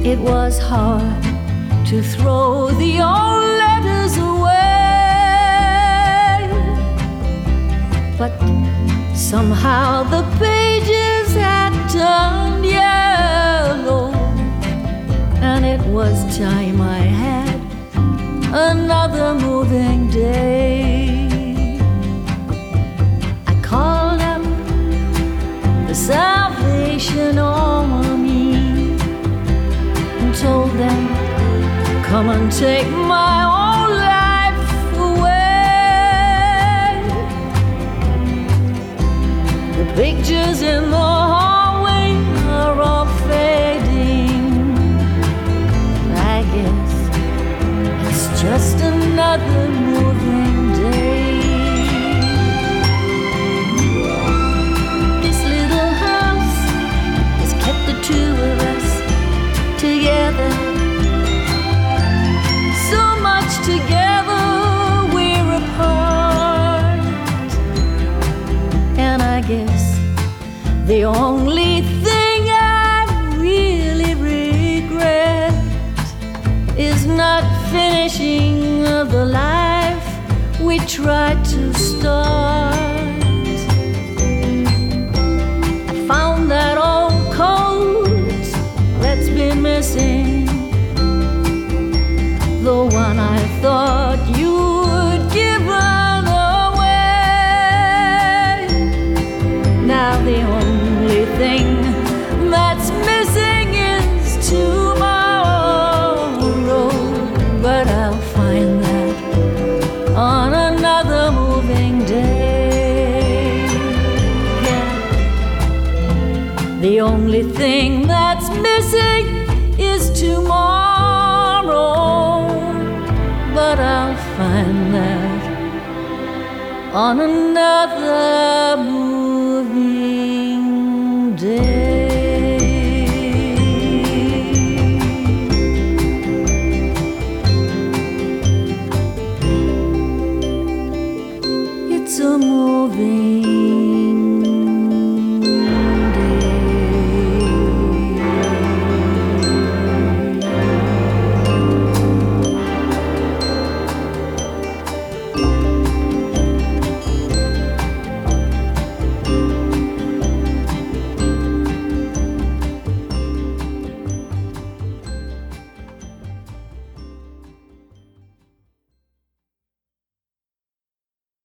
It was hard to throw the old letters away, but somehow the pages had turned yellow, and it was time I had another moving day. I called up the Salvation Army and told them, come and take my old life away. The pictures in the hallway are all fading. I guess it's just another moving day. This little house has kept the two of us together. So much together, we're apart. And I guess the only thing I really regret is not finishing the life we tried to start. I found that old coat that's been missing, the one I thought you'd given away. Now the only thing that's missing is tomorrow, but I'll find that on another moving day. Yeah. The only thing that's missing is tomorrow, but I'll find that on another moon.